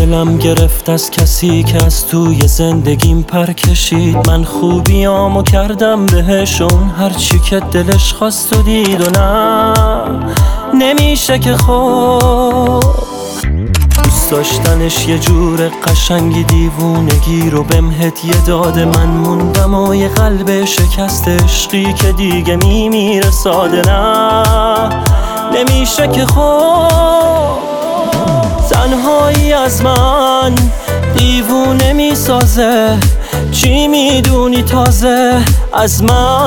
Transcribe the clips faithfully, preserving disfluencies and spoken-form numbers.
دلم گرفت از کسی که از توی زندگیم پر کشید. من خوبیامو کردم بهشون، هرچی که دلش خواست و دید و نه نمیشه که خب دوست داشتنش یه جور قشنگی دیوونگی رو بهم هدیه داده. من موندم و یه قلب شکست عشقی که دیگه میمیره ساده نه نمیشه که خب تنهایی از من دیوونه میسازه. چی میدونی تازه از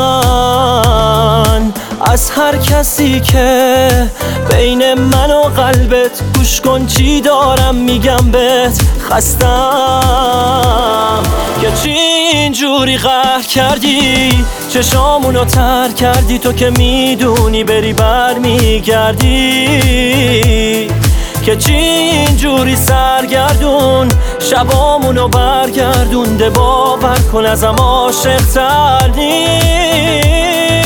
من، از هر کسی که بین من و قلبت؟ گوش کن چی دارم میگم بهت، خستم که چی اینجوری قهر کردی، چشامونو تر کردی. تو که میدونی بری بر میگردی، که چی اینجوری سرگردون شبامونو برگردونده. باور کن ازم عاشق تر نیست.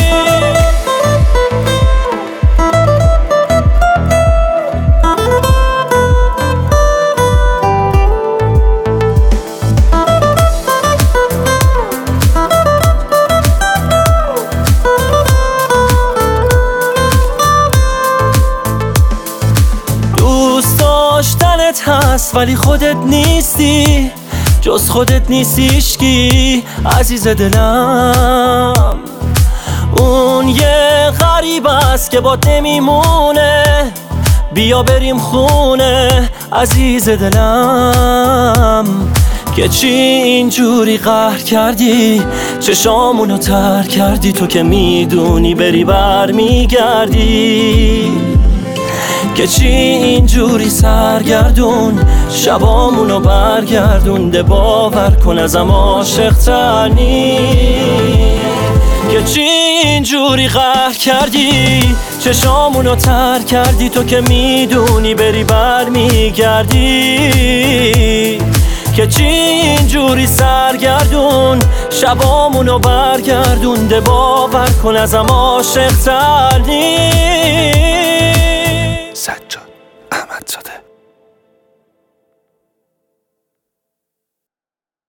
داشتنت هست ولی خودت نیستی، جز خودت نیستی هیچکی عزیز دلم. اون یه غریب است که بات نمیمونه، بیا بریم خونه عزیز دلم. که چی اینجوری قهر کردی، چشامونو تر کردی. تو که میدونی بری بر میگردی، که چی اینجوری سرگردون شبامونو برگردونده. باور کن ازم عاشق تر نیست. که چی اینجوری قهر کردی، چشامونو تر کردی. تو که میدونی بری بر میگردی، که چی اینجوری سرگردون شبامونو برگردونده. باور کن ازم عاشق تر نیست. سجاد